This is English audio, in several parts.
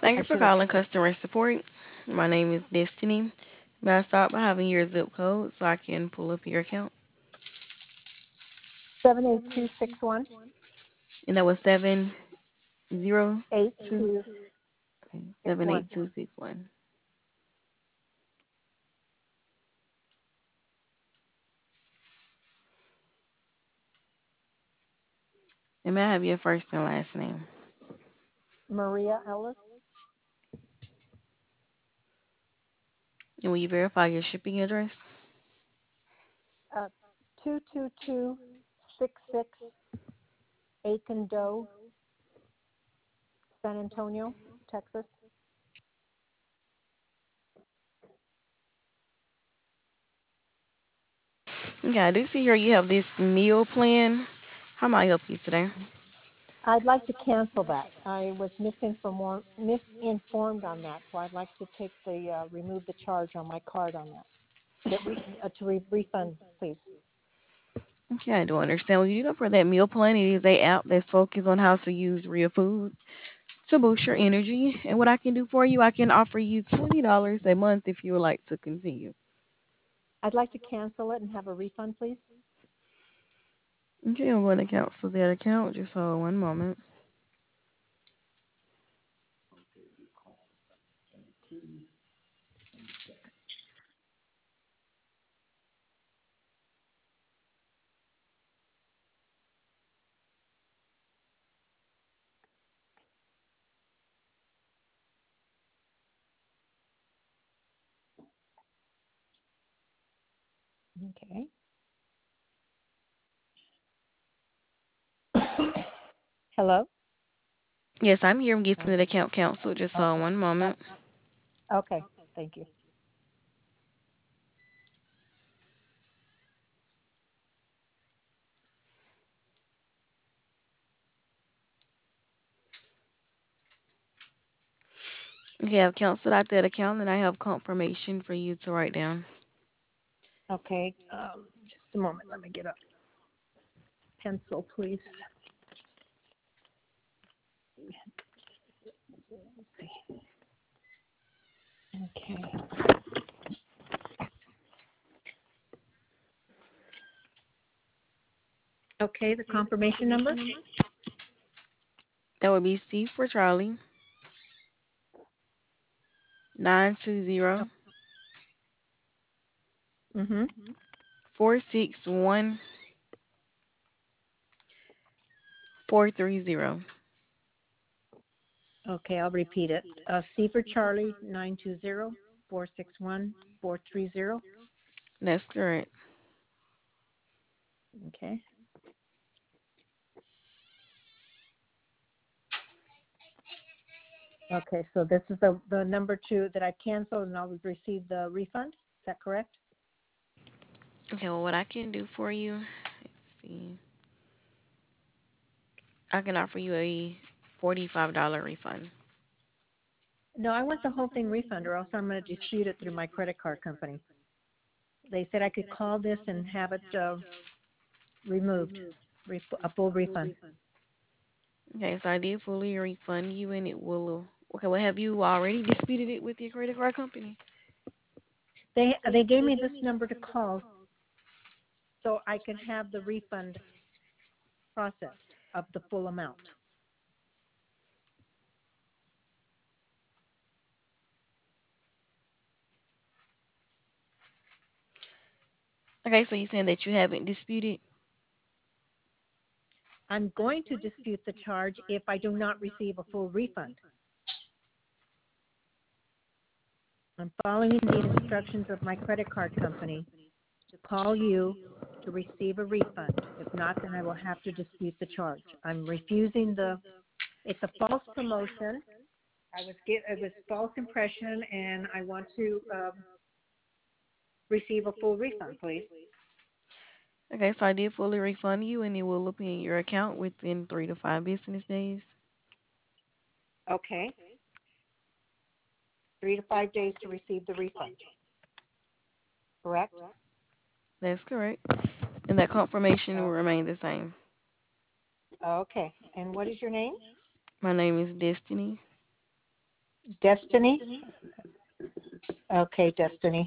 Thank I you for should have. calling customer support. My name is Destiny. May I start by having your zip code so I can pull up your account? 78261 And that was 702, 8261. 78261. And may I have your first and last name? Maria Ellis. And will you verify your shipping address? uh, 22266 Aiken Doe, San Antonio, Texas. Okay, I do see here you have this meal plan. How may I help you today? I'd like to cancel that. I was misinformed on that, so I'd like to take remove the charge on my card on that. Refund, please. Okay, I do understand. Well, you know, for that meal plan, it is a app that's focused on how to use real food to boost your energy. And what I can do for you, I can offer you $20 a month if you would like to continue. I'd like to cancel it and have a refund, please. Okay, I'm going to cancel that account. Just hold one moment. Okay. Hello? Yes, I'm here. I'm getting Oh, the account canceled. Just hold okay. one Uh, moment. okay. Thank you. Okay, I've canceled out that account and I have confirmation for you to write down. Okay. Just a moment. Let me get a pencil, please. Let's see. Okay. Okay, the confirmation number. That would be C for Charlie, 920 Mm-hmm. 461 430. Okay, I'll repeat it. C for Charlie, 920-461-430. That's correct. Okay. Okay, so this is the number two that I canceled and I'll receive the refund. Is that correct? Okay, well, what I can do for you, let's see, I can offer you a $45 refund. No, I want the whole thing refund or else I'm going to dispute it through my credit card company. They said I could call this and have it removed, a full refund. Okay, so I did fully refund you and it will. Okay, well, have you already disputed it with your credit card company? They gave me this number to call so I can have the refund processed of the full amount. Okay, so you're saying that you haven't disputed? I'm going to dispute the charge if I do not receive a full refund. I'm following the instructions of my credit card company to call you to receive a refund. If not, then I will have to dispute the charge. I'm refusing it's a false promotion. It was false impression, and I want to receive a full refund, please. Okay, so I did fully refund you and it will appear in your account within 3 to 5 business days. Okay, 3 to 5 days to receive the refund, correct? That's correct. And that confirmation will Oh, remain the same. okay. And what is your name? My name is Destiny. Destiny? Okay, Destiny.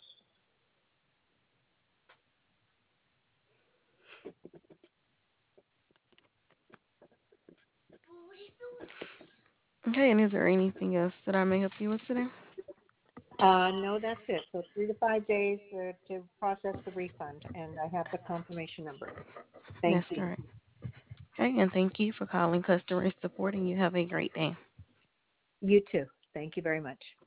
Okay, and is there anything else that I may help you with today? No, that's it. So 3 to 5 days to process the refund, and I have the confirmation number. Thank That's you. correct. Okay, and thank you for calling customer support, and you have a great day. You too. Thank you very much.